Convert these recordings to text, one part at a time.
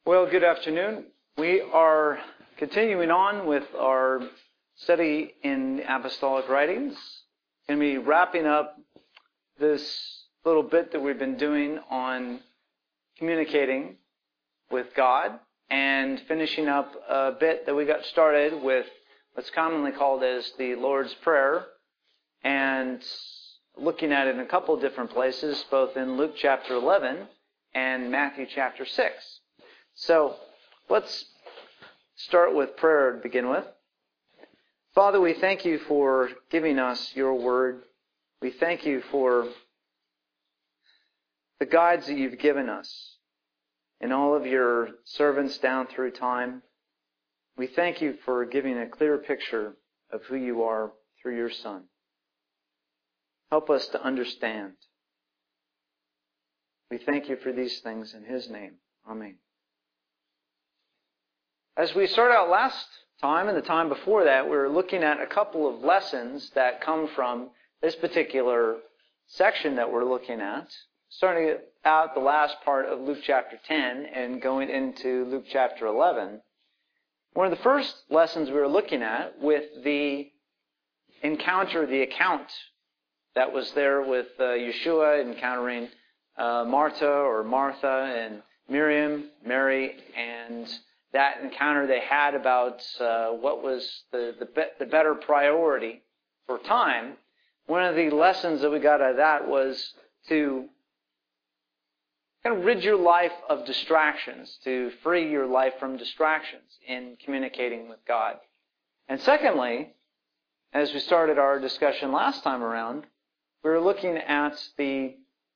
Well, good afternoon. We are continuing on with our study in the Apostolic Writings. Going to be wrapping up this little bit that we've been doing on communicating with God and finishing up a bit that we got started with what's commonly called as the Lord's Prayer and looking at it in a couple of different places, both in Luke chapter 11 and Matthew chapter 6. So, let's start with prayer to begin with. Father, we thank you for giving us your word. We thank you for the guides that you've given us and all of your servants down through time. We thank you for giving a clear picture of who you are through your Son. Help us to understand. We thank you for these things in His name. Amen. As we started out last time and the time before that, we were looking at a couple of lessons that come from this particular section that we're looking at. Starting out the last part of Luke chapter 10 and going into Luke chapter 11. One of the first lessons we were looking at with the encounter, the account that was there with Yeshua encountering Martha and Miriam, Mary, and that encounter they had about what was the better priority for time. One of the lessons that we got out of that was to kind of rid your life of distractions, to free your life from distractions in communicating with God. And secondly, as we started our discussion last time around, we were looking at the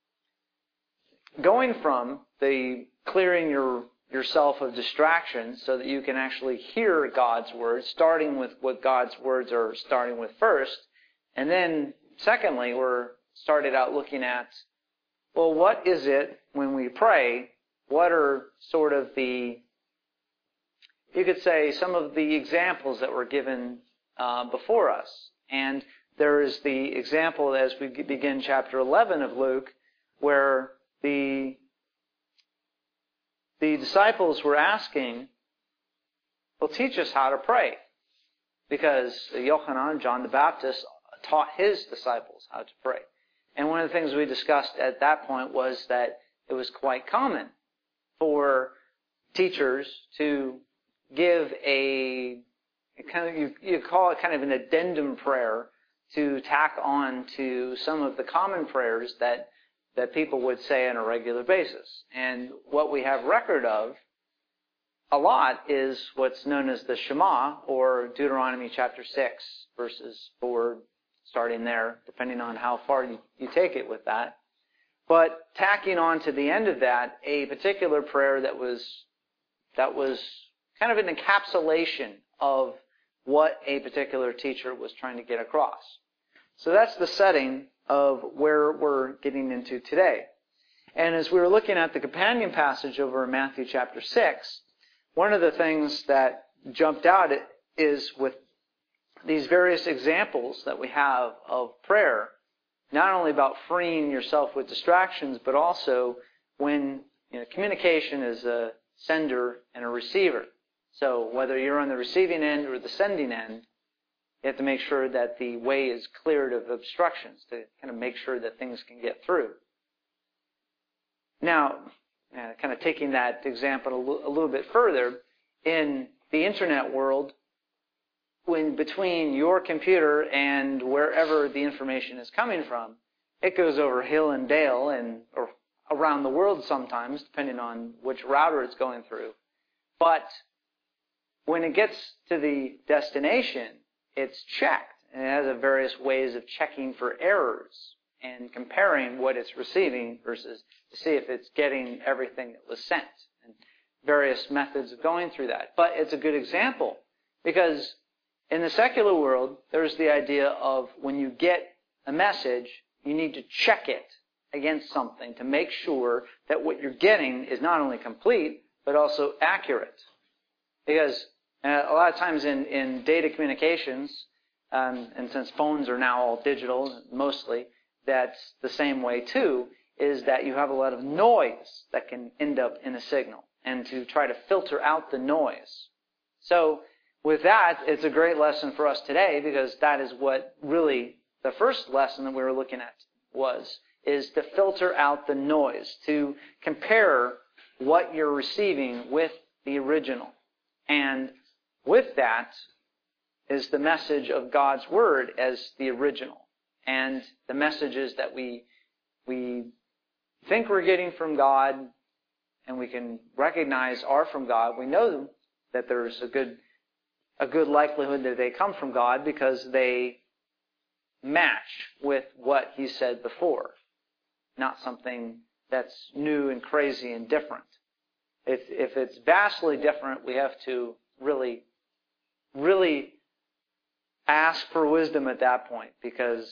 going from the clearing yourself of distractions so that you can actually hear God's words, starting with what God's words are starting with first. And then, secondly, we're started out looking at, well, what is it when we pray? What are sort of you could say, some of the examples that were given before us. And there is the example as we begin chapter 11 of Luke, where the disciples were asking, well, teach us how to pray. Because Yochanan, John the Baptist, taught his disciples how to pray. And one of the things we discussed at that point was that it was quite common for teachers to give a kind of, you call it kind of an addendum prayer to tack on to some of the common prayers that people would say on a regular basis. And what we have record of a lot is what's known as the Shema, or Deuteronomy chapter 6, verses 4, starting there, depending on how far you take it with that. But tacking on to the end of that, a particular prayer that was kind of an encapsulation of what a particular teacher was trying to get across. So that's the setting of where we're getting into today. And as we were looking at the companion passage over in Matthew chapter 6, one of the things that jumped out is with these various examples that we have of prayer, not only about freeing yourself with distractions, but also when communication is a sender and a receiver. So whether you're on the receiving end or the sending end, you have to make sure that the way is cleared of obstructions to kind of make sure that things can get through. Now, kind of taking that example a little bit further, in the internet world, when between your computer and wherever the information is coming from, it goes over hill and dale or around the world sometimes, depending on which router it's going through. But when it gets to the destination, it's checked, and it has various ways of checking for errors and comparing what it's receiving versus to see if it's getting everything that was sent, and various methods of going through that. But it's a good example because in the secular world, there's the idea of when you get a message, you need to check it against something to make sure that what you're getting is not only complete, but also accurate. Because a lot of times in data communications, and since phones are now all digital, mostly, that's the same way too, is that you have a lot of noise that can end up in a signal. and to try to filter out the noise. So with that, it's a great lesson for us today, because that is what really the first lesson that we were looking at is to filter out the noise, to compare what you're receiving with the original. And with that is the message of God's Word as the original. And the messages that we think we're getting from God and we can recognize are from God. We know that there's a good likelihood that they come from God because they match with what He said before. Not something that's new and crazy and different. If it's vastly different, we have to really, really ask for wisdom at that point, because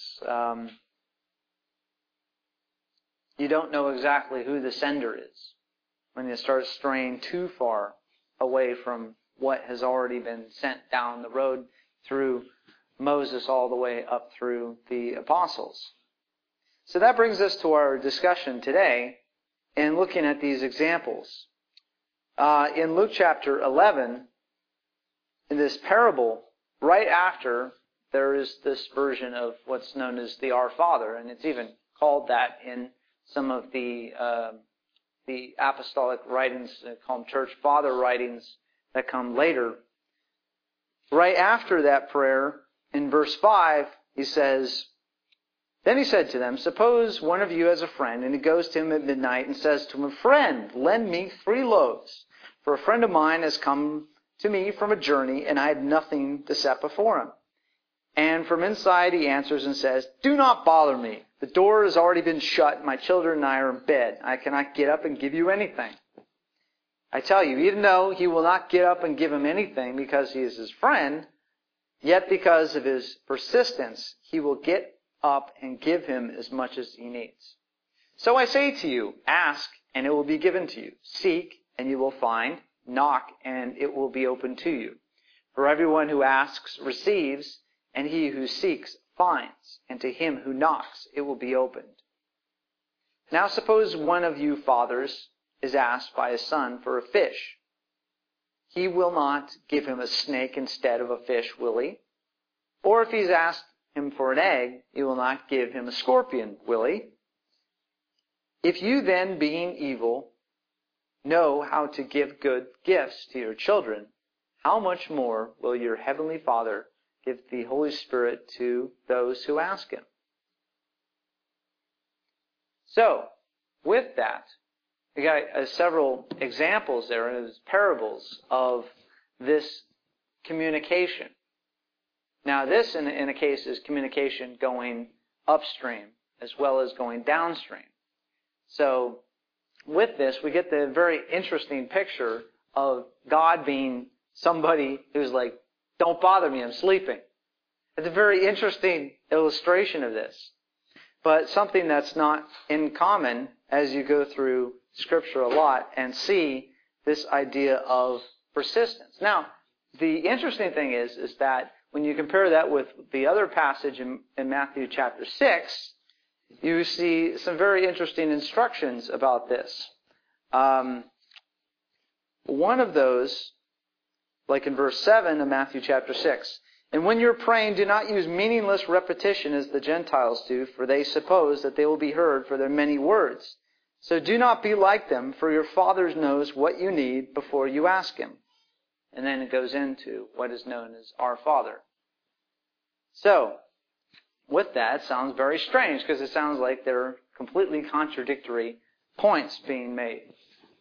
you don't know exactly who the sender is when you start straying too far away from what has already been sent down the road through Moses all the way up through the apostles. So that brings us to our discussion today in looking at these examples. In Luke chapter 11, in this parable, right after, there is this version of what's known as the Our Father, and it's even called that in some of the apostolic writings, called church father writings that come later. Right after that prayer, in verse 5, he says, "Then he said to them, suppose one of you has a friend, and he goes to him at midnight and says to him, 'Friend, lend me 3 loaves, for a friend of mine has come to me from a journey, and I had nothing to set before him.' And from inside he answers and says, 'Do not bother me. The door has already been shut, and my children and I are in bed. I cannot get up and give you anything.' I tell you, even though he will not get up and give him anything because he is his friend, yet because of his persistence, he will get up and give him as much as he needs. So I say to you, ask, and it will be given to you. Seek, and you will find. Knock, and it will be opened to you. For everyone who asks receives, and he who seeks finds, and to him who knocks it will be opened. Now suppose one of you fathers is asked by his son for a fish. He will not give him a snake instead of a fish, will he? Or if he's asked him for an egg, he will not give him a scorpion, will he? If you then, being evil, know how to give good gifts to your children, how much more will your heavenly Father give the Holy Spirit to those who ask him?" So, with that, we got several examples there as parables of this communication. Now, this in a case is communication going upstream as well as going downstream. So, with this, we get the very interesting picture of God being somebody who's like, "Don't bother me, I'm sleeping." It's a very interesting illustration of this, but something that's not uncommon as you go through Scripture a lot and see this idea of persistence. Now, the interesting thing is that when you compare that with the other passage in Matthew chapter 6, you see some very interesting instructions about this. One of those, like in verse 7 of Matthew chapter 6, "And when you're praying, do not use meaningless repetition as the Gentiles do, for they suppose that they will be heard for their many words. So do not be like them, for your Father knows what you need before you ask Him." And then it goes into what is known as Our Father. So, with that, it sounds very strange, because it sounds like there are completely contradictory points being made.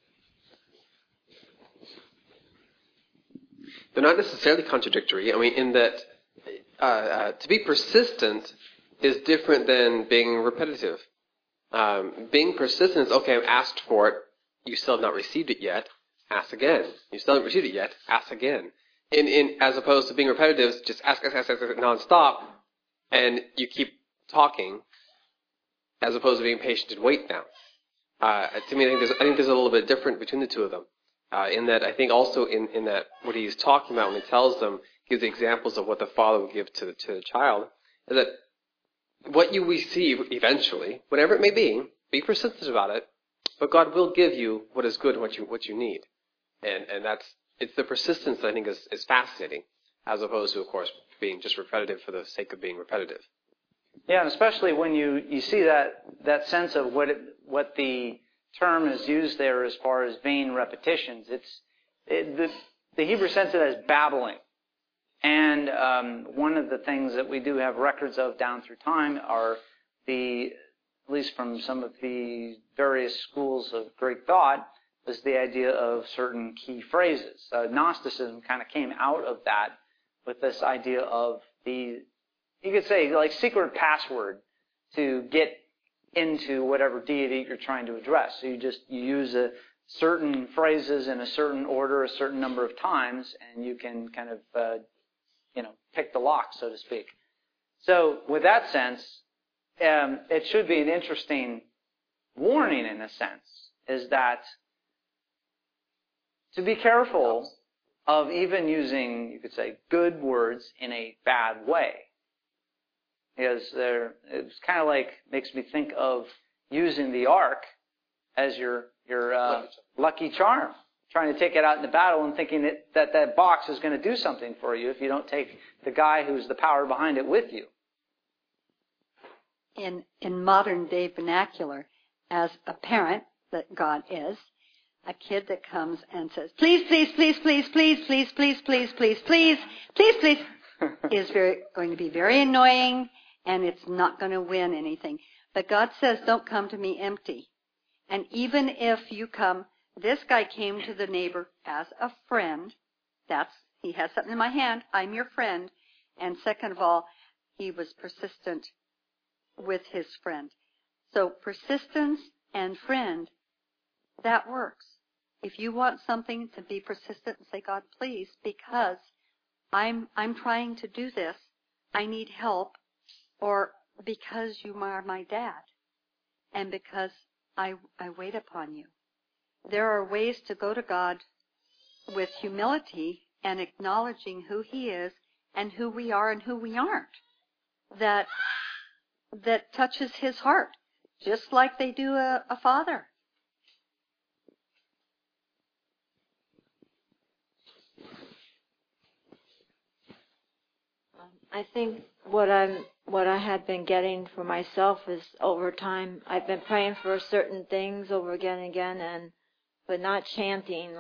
They're not necessarily contradictory. I mean, in that to be persistent is different than being repetitive. Being persistent is, okay, I've asked for it. You still have not received it yet. Ask again. You still haven't received it yet. Ask again. As opposed to being repetitive, just ask nonstop, and you keep talking, as opposed to being patient and wait now. To me, I think there's a little bit different between the two of them. In that, I think also in that what he's talking about when he tells them, gives examples of what the father would give to the child, is that what you receive eventually, whatever it may be persistent about it, but God will give you what is good and what you need. And it's the persistence that I think is fascinating, as opposed to, of course, being just repetitive for the sake of being repetitive. Yeah, and especially when you see that sense of what the term is used there as far as vain repetitions. The Hebrew sense it as babbling. And one of the things that we do have records of down through time are at least from some of the various schools of Greek thought, was the idea of certain key phrases. Gnosticism kind of came out of that with this idea of you could say, like secret password to get into whatever deity you're trying to address. So you use certain phrases in a certain order, a certain number of times, and you can kind of, pick the lock, so to speak. So with that sense, it should be an interesting warning in a sense, is that to be careful of even using, you could say, good words in a bad way. Because it's kind of like, makes me think of using the ark as your lucky charm. Trying to take it out in the battle and thinking that box is going to do something for you if you don't take the guy who's the power behind it with you. In modern day vernacular, as a parent that God is, a kid that comes and says, please, please, please, please, please, please, please, please, please, please, please, please, is going to be very annoying, and it's not going to win anything. But God says, don't come to me empty. And even if you come, this guy came to the neighbor as a friend. He has something in my hand. I'm your friend. And second of all, he was persistent with his friend. So persistence and friend, that works. If you want something, to be persistent and say, God, please, because I'm trying to do this. I need help. Or because you are my dad. And because I wait upon you. There are ways to go to God with humility and acknowledging who He is and who we are and who we aren't. That touches His heart, just like they do a father. I think what I had been getting for myself is over time I've been praying for certain things over again and again, but not chanting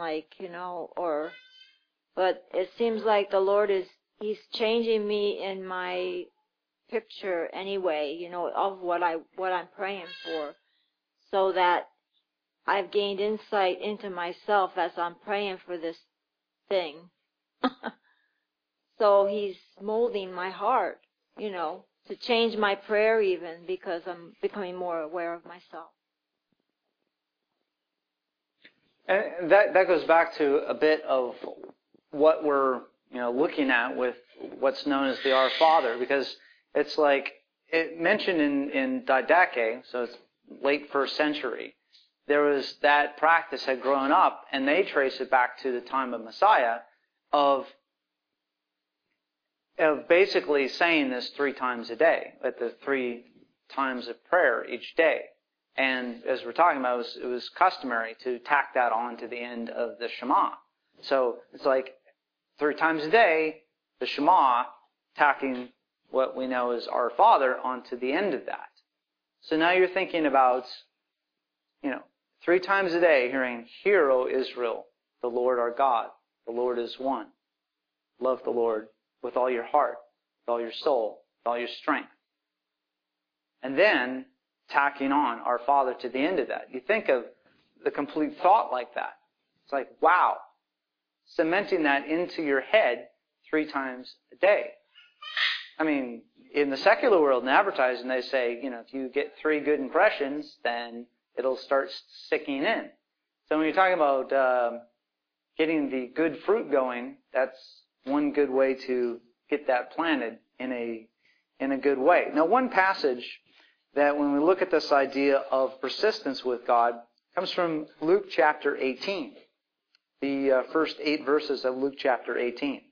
but it seems like the Lord He's changing me in my picture anyway, of what I'm praying for, so that I've gained insight into myself as I'm praying for this thing. So He's molding my heart, to change my prayer even, because I'm becoming more aware of myself. And that goes back to a bit of what we're looking at with what's known as the Our Father, because it's like it mentioned in Didache, so it's late 1st century. There was that practice had grown up, and they trace it back to the time of Messiah of basically saying this 3 times a day, at the 3 times of prayer each day. And as we're talking about, it was customary to tack that on to the end of the Shema. So it's like 3 times a day, the Shema, tacking what we know as Our Father onto the end of that. So now you're thinking about, 3 times a day hearing, Hear, O Israel, the Lord our God, the Lord is one. Love the Lord with all your heart, with all your soul, with all your strength. And then tacking on Our Father to the end of that. You think of the complete thought like that. It's like, wow. Cementing that into your head 3 times a day. I mean, in the secular world in advertising, they say, if you get 3 good impressions, then it'll start sinking in. So when you're talking about getting the good fruit going, that's one good way to get that planted in a good way. Now, one passage that when we look at this idea of persistence with God comes from Luke chapter 18, the first 8 verses of Luke chapter 18.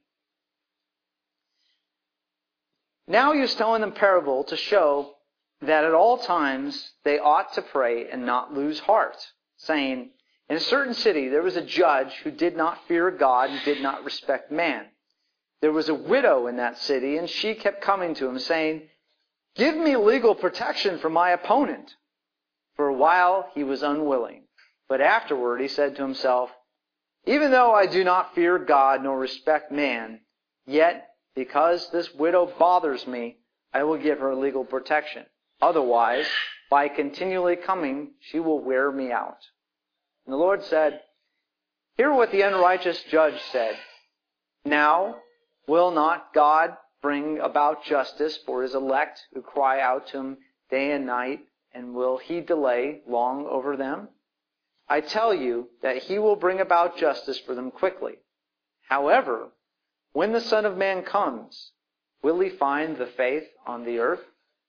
Now he was telling them parable to show that at all times they ought to pray and not lose heart, saying, In a certain city, there was a judge who did not fear God and did not respect man. There was a widow in that city, and she kept coming to him, saying, "Give me legal protection from my opponent." For a while, he was unwilling. But afterward, he said to himself, "Even though I do not fear God nor respect man, yet because this widow bothers me, I will give her legal protection. Otherwise, by continually coming, she will wear me out." And the Lord said, "Hear what the unrighteous judge said. Now, will not God bring about justice for his elect who cry out to him day and night, and will he delay long over them? I tell you that he will bring about justice for them quickly. However, when the Son of Man comes, will he find the faith on the earth?"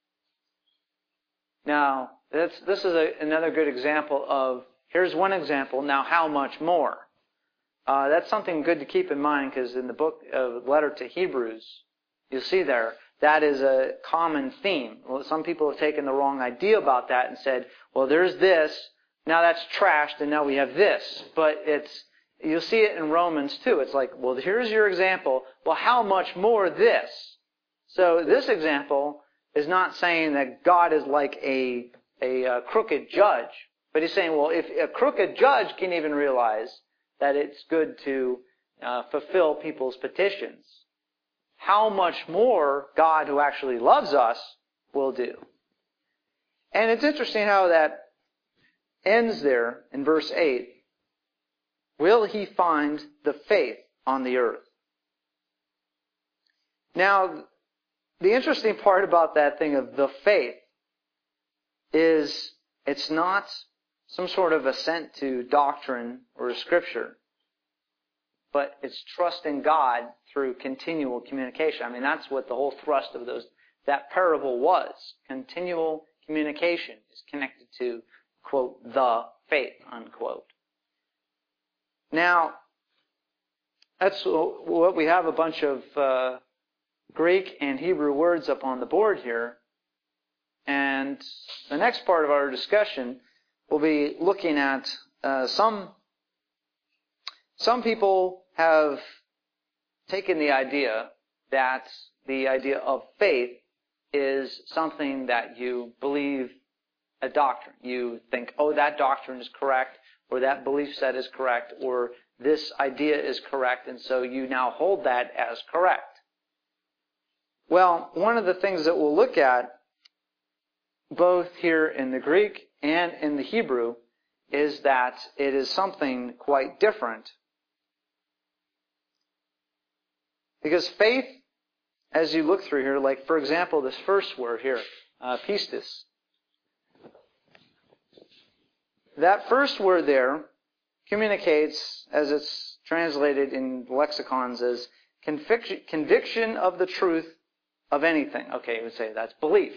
Now, this is another good example of, here's one example, now how much more? That's something good to keep in mind, because in the book of letter to Hebrews, you'll see there, that is a common theme. Well, some people have taken the wrong idea about that and said, well, there's this, now that's trashed, and now we have this. But you'll see it in Romans too. It's like, well, here's your example. Well, how much more this? So this example is not saying that God is like a crooked judge. But he's saying, well, if a crooked judge can even realize that it's good to fulfill people's petitions, how much more God, who actually loves us, will do. And it's interesting how that ends there in verse 8. Will he find the faith on the earth? Now, the interesting part about that thing of the faith is it's not some sort of assent to doctrine or Scripture, but it's trust in God through continual communication. I mean, that's what the whole thrust of that parable was. Continual communication is connected to, quote, the faith, unquote. Now, that's what we have, a bunch of Greek and Hebrew words up on the board here. And the next part of our discussion, we'll be looking at some people have taken the idea that the idea of faith is something that you believe a doctrine. You think, oh, that doctrine is correct, or that belief set is correct, or this idea is correct, and so you now hold that as correct. Well, one of the things that we'll look at, both here in the Greek and in the Hebrew, is that it is something quite different. Because faith, as you look through here, like for example, this first word here, pistis. That first word there communicates, as it's translated in lexicons, as conviction of the truth of anything. Okay, you would say that's belief.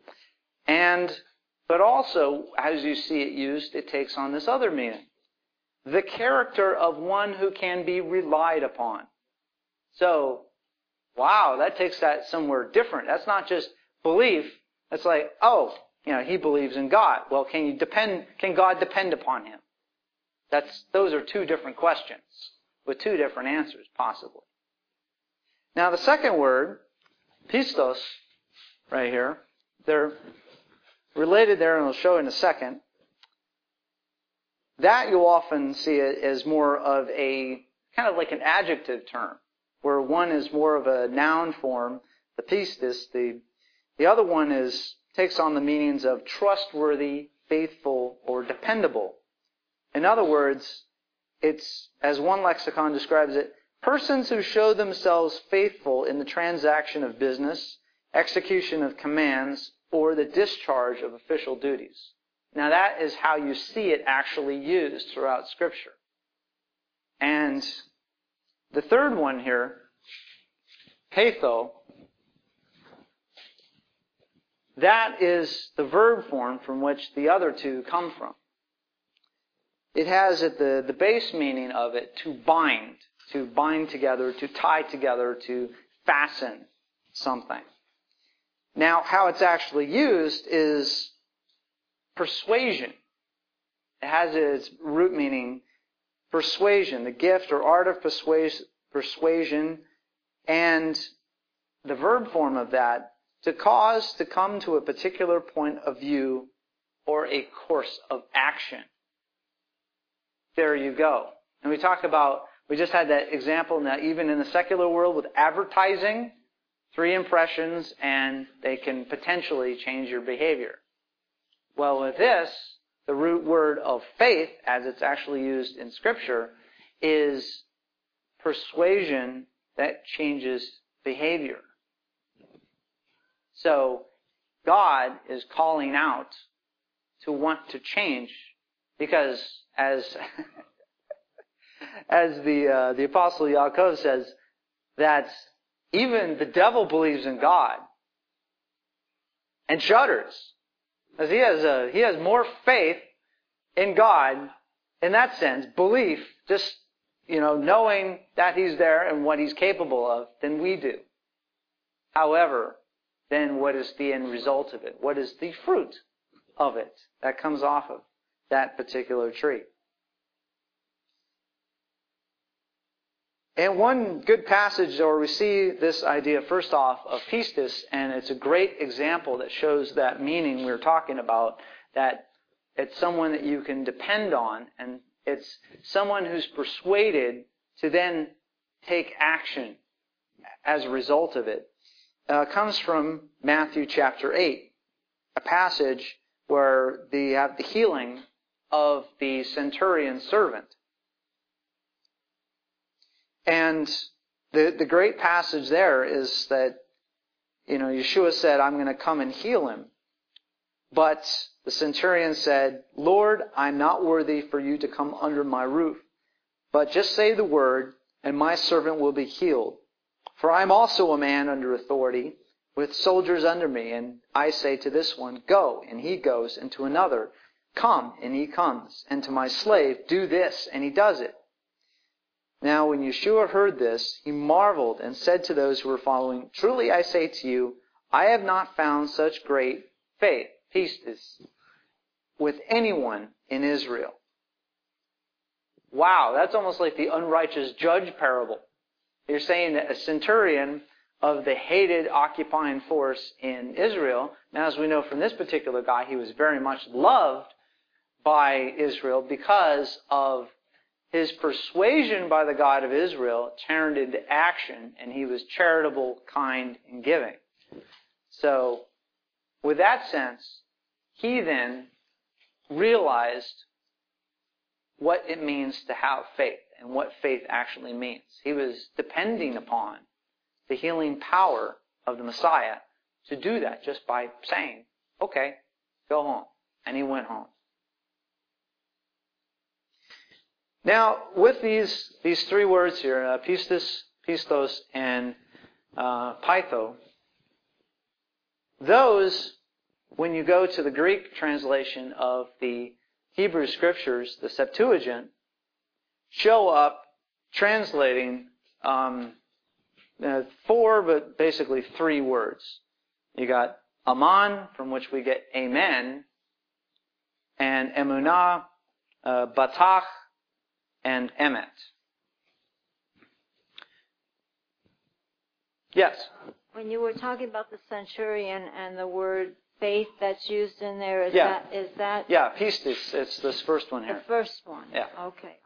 But also, as you see it used, it takes on this other meaning. The character of one who can be relied upon. So, wow, that takes that somewhere different. That's not just belief. That's like, oh, he believes in God. Well, can God depend upon him? Those are two different questions with two different answers, possibly. Now, the second word, pistos, right here, they're related there, and I'll show in a second. That you'll often see it as more of a, kind of like an adjective term, where one is more of a noun form, the pistis, the other one takes on the meanings of trustworthy, faithful, or dependable. In other words, it's, as one lexicon describes it, persons who show themselves faithful in the transaction of business, execution of commands, or the discharge of official duties. Now that is how you see it actually used throughout Scripture. And the third one here, patho, that is the verb form from which the other two come from. It has at the base meaning of it to bind together, to tie together, to fasten something. Now, how it's actually used is persuasion. It has its root meaning persuasion, the gift or art of persuasion, and the verb form of that, to cause to come to a particular point of view or a course of action. There you go. And we just had that example now, even in the secular world with advertising, 3 impressions and they can potentially change your behavior. Well, with this, the root word of faith, as it's actually used in Scripture, is persuasion that changes behavior. So, God is calling out to want to change, because as the Apostle Yaakov says, that even the devil believes in God and shudders. As he has more faith in God, in that sense, belief, just, knowing that He's there and what He's capable of, than we do. However, then what is the end result of it? What is the fruit of it that comes off of that particular tree? And one good passage where we see this idea, first off, of pistis, and it's a great example that shows that meaning we were talking about, that it's someone that you can depend on, and it's someone who's persuaded to then take action as a result of it. Comes from Matthew chapter 8, a passage where they have the healing of the centurion servant. And the great passage there is that, Yeshua said, I'm going to come and heal him. But the centurion said, Lord, I'm not worthy for you to come under my roof. But just say the word, and my servant will be healed. For I am also a man under authority, with soldiers under me. And I say to this one, go, and he goes, and to another, come, and he comes. And to my slave, do this, and he does it. Now, when Yeshua heard this, he marveled and said to those who were following, truly I say to you, I have not found such great faith, pistis, with anyone in Israel. Wow, that's almost like the unrighteous judge parable. You're saying that a centurion of the hated occupying force in Israel, now as we know from this particular guy, he was very much loved by Israel because of his persuasion by the God of Israel turned into action, and he was charitable, kind, and giving. So, with that sense, he then realized what it means to have faith and what faith actually means. He was depending upon the healing power of the Messiah to do that just by saying, okay, go home. And he went home. Now, with these 3 words here, pistis, pistos, and pytho, those, when you go to the Greek translation of the Hebrew Scriptures, the Septuagint, show up translating 4, but basically 3 words. You got aman, from which we get amen, and emunah, batach, and emet. Yes? When you were talking about the centurion and the word faith that's used in there, is that? Yeah, pistis. It's this first one here. The first one. Yeah. Okay.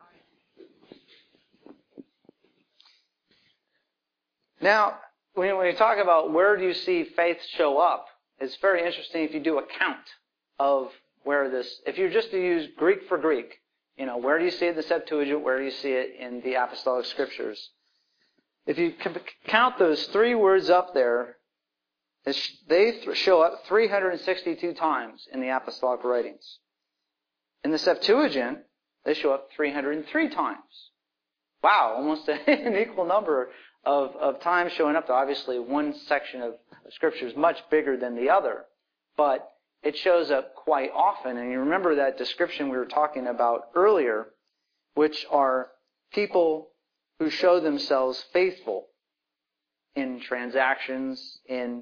Now, when you talk about where do you see faith show up, it's very interesting if you do a count of where this, if you just to use Greek for Greek, where do you see it in the Septuagint, where do you see it in the Apostolic Scriptures? If you count those 3 words up there, they show up 362 times in the Apostolic writings. In the Septuagint, they show up 303 times. Wow, almost an equal number of times showing up. Obviously, one section of Scripture is much bigger than the other, but it shows up quite often. And you remember that description we were talking about earlier, which are people who show themselves faithful in transactions, in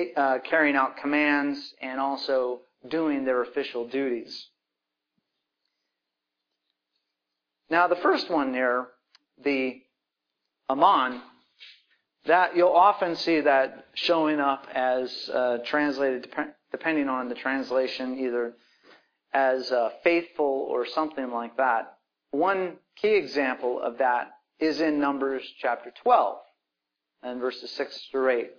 carrying out commands, and also doing their official duties. Now, the first one here, the Aman, that you'll often see that showing up as translated, depending on the translation, either as faithful or something like that. One key example of that is in Numbers chapter 12 and verses 6 through 8.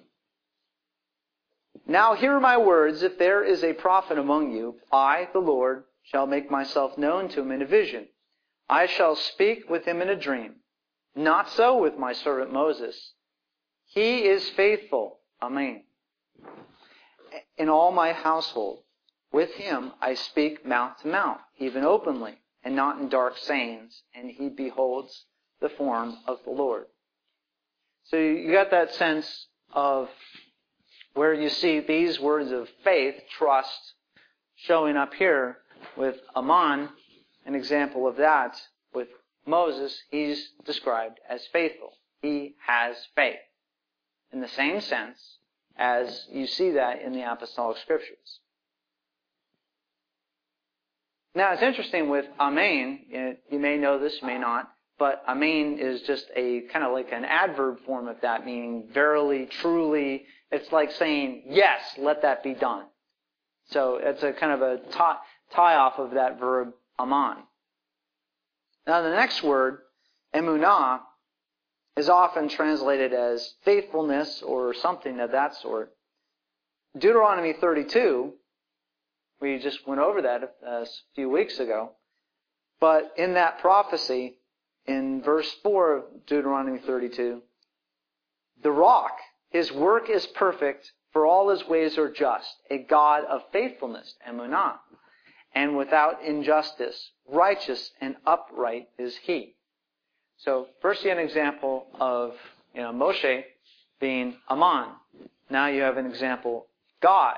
Now hear my words, if there is a prophet among you, I, the Lord, shall make myself known to him in a vision. I shall speak with him in a dream. Not so with my servant Moses. He is faithful. Amen. In all my household, with him I speak mouth to mouth, even openly, and not in dark sayings, and he beholds the form of the Lord. So you got that sense of where you see these words of faith, trust, showing up here with Aman, an example of that. With Moses, he's described as faithful. He has faith. In the same sense as you see that in the Apostolic Scriptures. Now, it's interesting with Amen. You may know this, you may not. But Amen is just a kind of like an adverb form of that, meaning verily, truly. It's like saying, yes, let that be done. So it's a kind of a tie off of that verb, Aman. Now the next word, emunah, is often translated as faithfulness or something of that sort. Deuteronomy 32, we just went over that a few weeks ago. But in that prophecy, in verse 4 of Deuteronomy 32, the rock, his work is perfect, for all his ways are just, a God of faithfulness, emunah, and without injustice, righteous and upright is he. So first you have an example of Moshe being Aman. Now you have an example, God.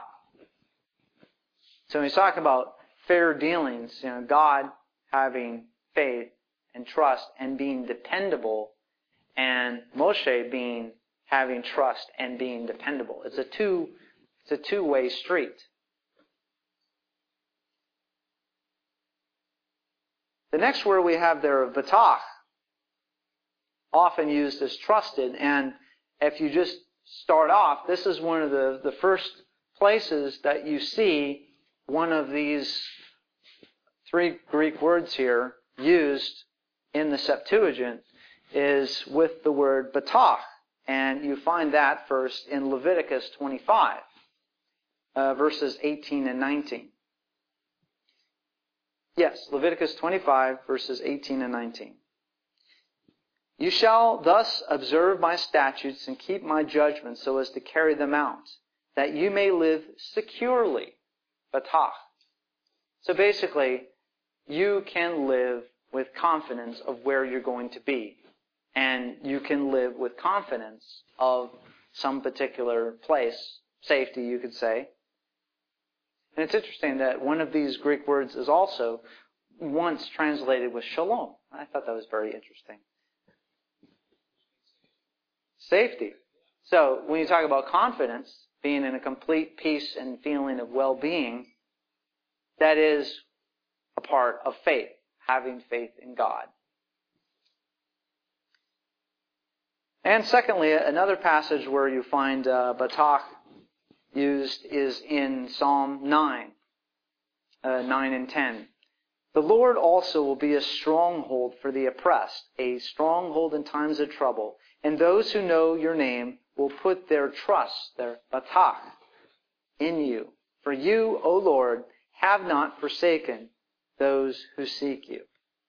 So when you talk about fair dealings, God having faith and trust and being dependable, and Moshe having trust and being dependable. It's a two-way street. The next word we have there, batach, often used as trusted. And if you just start off, this is one of the first places that you see one of these three Greek words here used in the Septuagint is with the word batach. And you find that first in Leviticus 25, verses 18 and 19. Yes, Leviticus 25, verses 18 and 19. You shall thus observe my statutes and keep my judgments so as to carry them out, that you may live securely. Batach. So basically, you can live with confidence of where you're going to be. And you can live with confidence of some particular place, safety you could say. And it's interesting that one of these Greek words is also once translated with shalom. I thought that was very interesting. Safety. So when you talk about confidence, being in a complete peace and feeling of well-being, that is a part of faith, having faith in God. And secondly, another passage where you find batach used is in Psalm 9 and 10. The Lord also will be a stronghold for the oppressed, a stronghold in times of trouble. And those who know your name will put their trust, their batach, in you. For you, O Lord, have not forsaken those who seek you.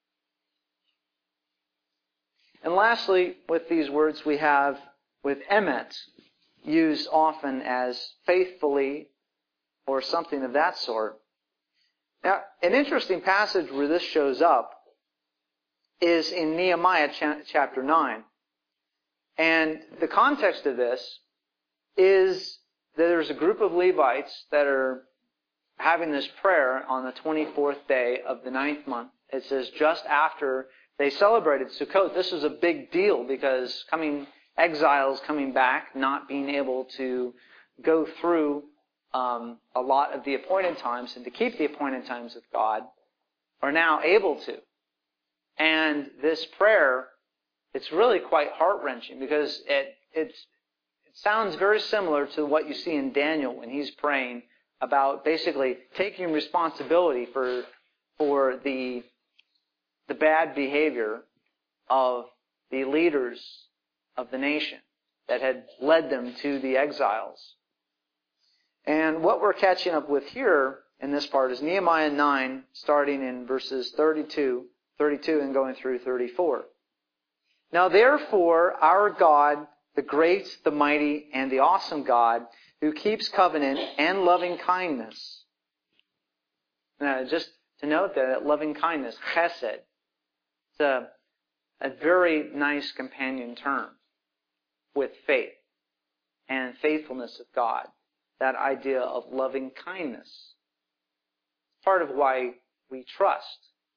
And lastly, with these words we have with emet, used often as faithfully or something of that sort. Now, an interesting passage where this shows up is in Nehemiah chapter 9. And the context of this is that there's a group of Levites that are having this prayer on the 24th day of the 9th month. It says just after they celebrated Sukkot. This was a big deal because exiles coming back, not being able to go through a lot of the appointed times and to keep the appointed times with God, are now able to. And this prayer, it's really quite heart-wrenching because it sounds very similar to what you see in Daniel when he's praying about basically taking responsibility for the bad behavior of the leaders of the nation that had led them to the exiles. And what we're catching up with here in this part is Nehemiah 9, starting in verses 32 and going through 34. Now therefore, our God, the great, the mighty, and the awesome God, who keeps covenant and loving kindness. Now, just to note that loving kindness, chesed, it's a very nice companion term with faith and faithfulness of God. That idea of loving kindness. Part of why we trust.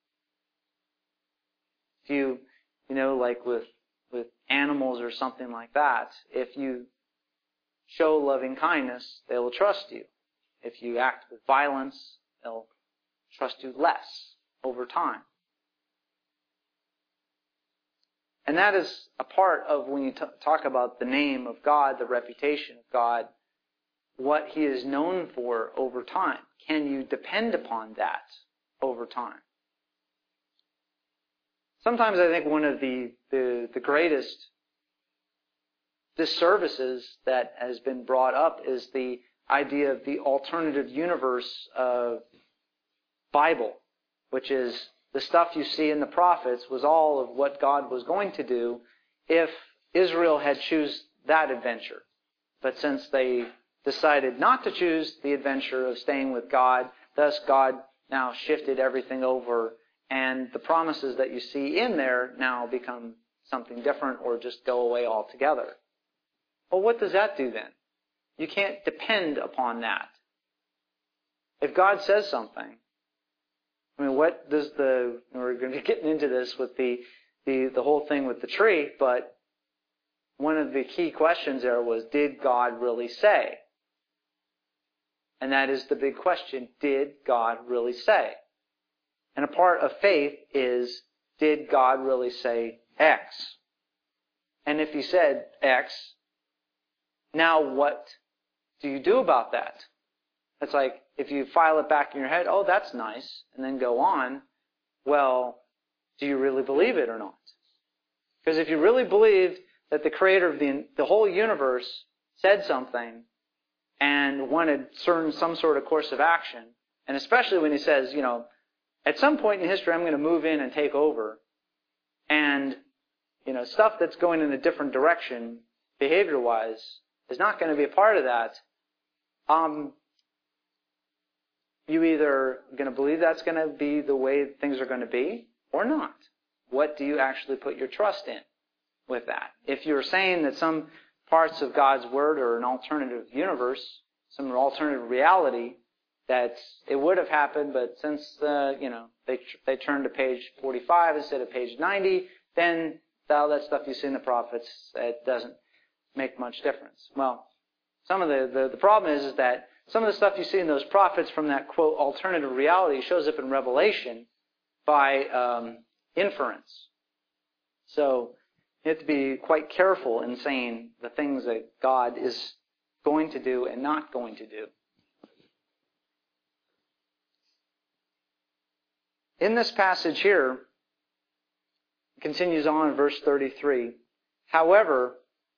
If you like with animals or something like that, if you show loving kindness, they will trust you. If you act with violence, they'll trust you less over time. And that is a part of when you talk about the name of God, the reputation of God, what He is known for over time. Can you depend upon that over time? Sometimes I think one of the greatest disservices that has been brought up is the idea of the alternative universe of Bible, which is the stuff you see in the prophets was all of what God was going to do if Israel had chosen that adventure. But since they decided not to choose the adventure of staying with God, thus God now shifted everything over, and the promises that you see in there now become something different or just go away altogether. Well, what does that do then? You can't depend upon that. If God says something, I mean, what does we're going to be getting into this with the whole thing with the tree, but one of the key questions there was, did God really say? And that is the big question. Did God really say? And a part of faith is, did God really say X? And if He said X, now what do you do about that? It's like, if you file it back in your head, oh, that's nice, and then go on, well, do you really believe it or not? Because if you really believed that the creator of the whole universe said something and wanted some sort of course of action, and especially when He says, at some point in history I'm going to move in and take over, and, stuff that's going in a different direction, behavior-wise, is not going to be a part of that, you either going to believe that's going to be the way things are going to be or not. What do you actually put your trust in with that? If you're saying that some parts of God's Word are an alternative universe, some alternative reality, that it would have happened, but since they turned to page 45 instead of page 90, then all that stuff you see in the prophets, it doesn't make much difference. Well, some of the problem is that some of the stuff you see in those prophets from that, quote, alternative reality shows up in Revelation by inference. So you have to be quite careful in saying the things that God is going to do and not going to do. In this passage here, it continues on in verse 33. However,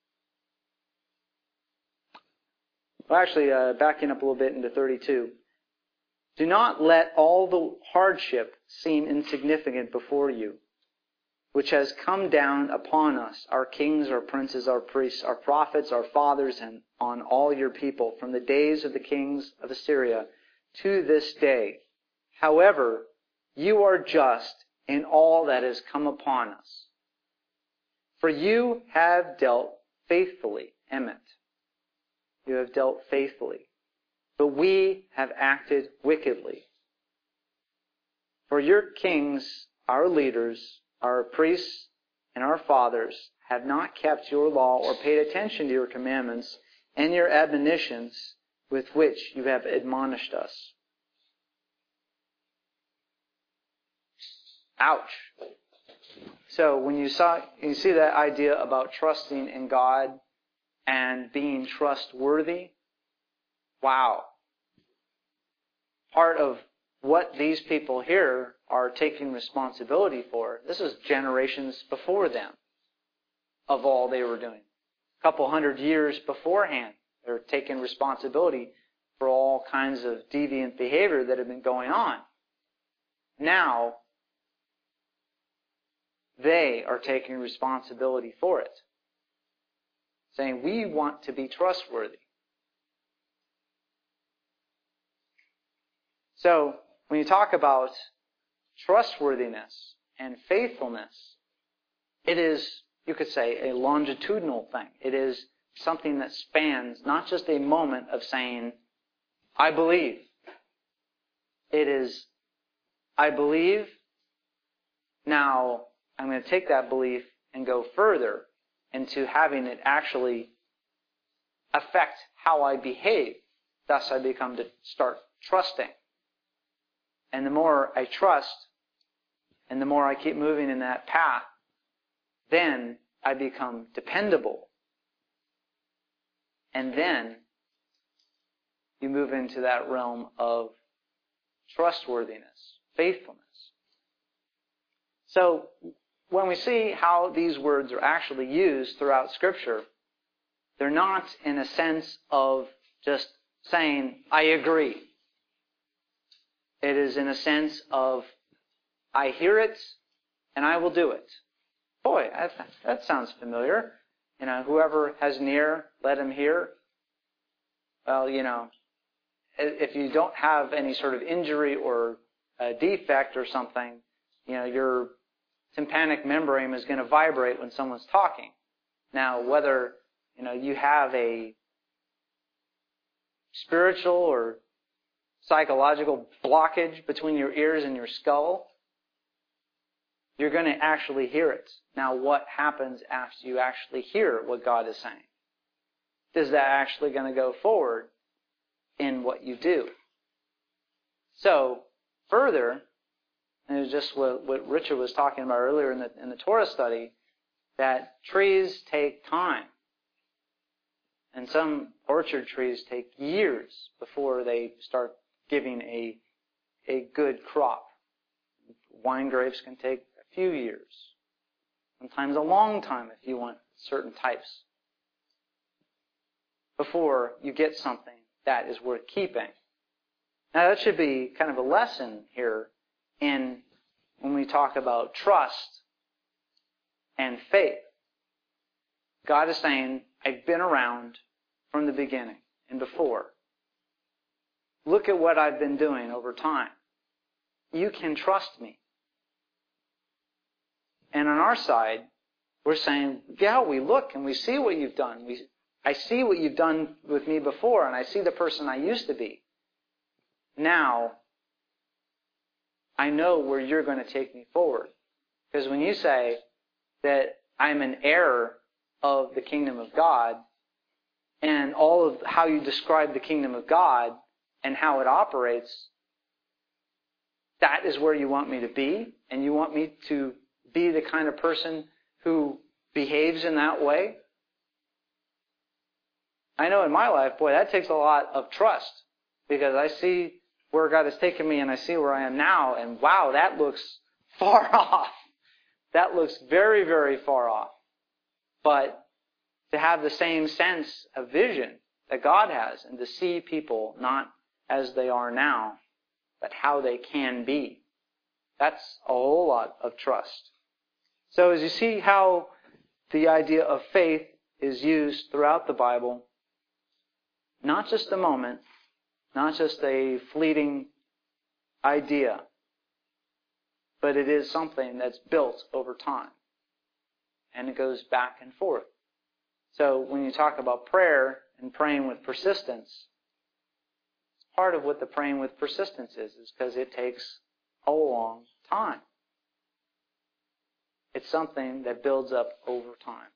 backing up a little bit into 32. Do not let all the hardship seem insignificant before you, which has come down upon us, our kings, our princes, our priests, our prophets, our fathers, and on all your people, from the days of the kings of Assyria to this day. However, you are just in all that has come upon us. For you have dealt faithfully, Emet. You have dealt faithfully, but we have acted wickedly. For your kings, our leaders, our priests, and our fathers have not kept your law or paid attention to your commandments and your admonitions with which you have admonished us. Ouch. So when you see that idea about trusting in God and being trustworthy, wow. Part of what these people here are taking responsibility for, this is generations before them of all they were doing. A couple hundred years beforehand, they're taking responsibility for all kinds of deviant behavior that had been going on. Now, they are taking responsibility for it, saying, we want to be trustworthy. So, when you talk about trustworthiness and faithfulness, it is, you could say, a longitudinal thing. It is something that spans not just a moment of saying, I believe. It is, I believe, now I'm going to take that belief and go further into having it actually affect how I behave. Thus I become to start trusting. And the more I trust, and the more I keep moving in that path, then I become dependable. And then you move into that realm of trustworthiness, faithfulness. So, when we see how these words are actually used throughout Scripture, they're not in a sense of just saying, I agree. It is in a sense of, I hear it, and I will do it. Boy, that sounds familiar. You know, whoever has an ear, let him hear. Well, you know, if you don't have any sort of injury or a defect or something, you know, your tympanic membrane is going to vibrate when someone's talking. Now, whether, you know, you have a spiritual or psychological blockage between your ears and your skull, you're going to actually hear it. Now, what happens after you actually hear what God is saying? Is that actually going to go forward in what you do? So, further, and it was just what Richard was talking about earlier in the Torah study, that trees take time. And some orchard trees take years before they start giving a good crop. Wine grapes can take a few years. Sometimes a long time if you want certain types, before you get something that is worth keeping. Now that should be kind of a lesson here in when we talk about trust and faith. God is saying, I've been around from the beginning and before. Look at what I've been doing over time. You can trust me. And on our side, we're saying, yeah, we look and we see what you've done. I see what you've done with me before, and I see the person I used to be. Now, I know where you're going to take me forward. Because when you say that I'm an heir of the kingdom of God, and all of how you describe the kingdom of God and how it operates, that is where you want me to be, and you want me to be the kind of person who behaves in that way. I know in my life, boy, that takes a lot of trust, because I see where God has taken me and I see where I am now, and wow, that looks far off. That looks very, very far off. But to have the same sense of vision that God has, and to see people not as they are now, but how they can be, that's a whole lot of trust. So as you see how the idea of faith is used throughout the Bible, not just a moment, not just a fleeting idea, but it is something that's built over time. And it goes back and forth. So when you talk about prayer and praying with persistence, part of what the praying with persistence is because it takes a long time. It's something that builds up over time.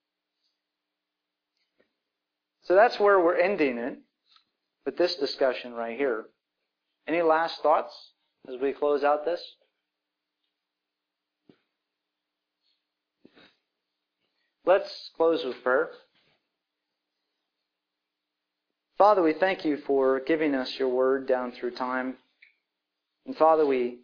So that's where we're ending it with this discussion right here. Any last thoughts as we close out this? Let's close with prayer. Father, we thank you for giving us your word down through time. And Father, we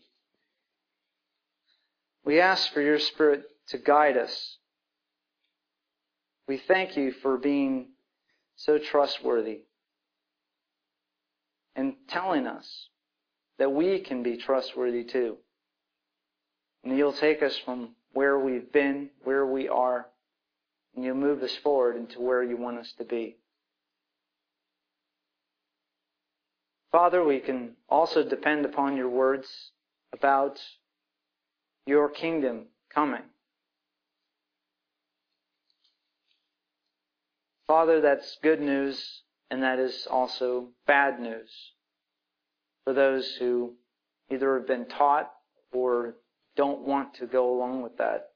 ask for your Spirit to guide us. We thank you for being so trustworthy and telling us that we can be trustworthy too. And you'll take us from where we've been, where we are, and you'll move us forward into where you want us to be. Father, we can also depend upon your words about your kingdom coming. Father, that's good news, and that is also bad news for those who either have been taught or don't want to go along with that.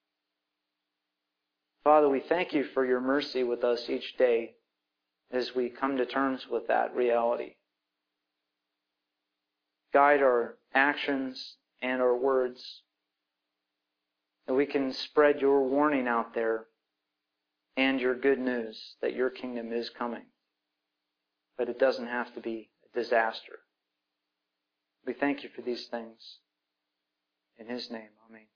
Father, we thank you for your mercy with us each day as we come to terms with that reality. Guide our actions and our words, that we can spread your warning out there and your good news that your kingdom is coming. But it doesn't have to be a disaster. We thank you for these things. In His name, amen.